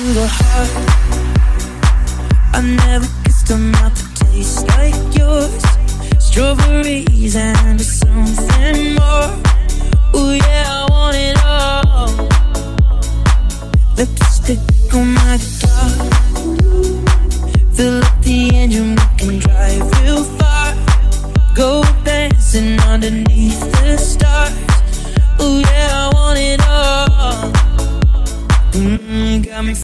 to the heart. I never kissed a mouth that tastes like yours. Strawberries and something more. Ooh yeah, I want it all. Lipstick on my guitar. Fill up the engine, we can drive real far. Go dancing underneath the stars. Ooh yeah, I want it all. Got me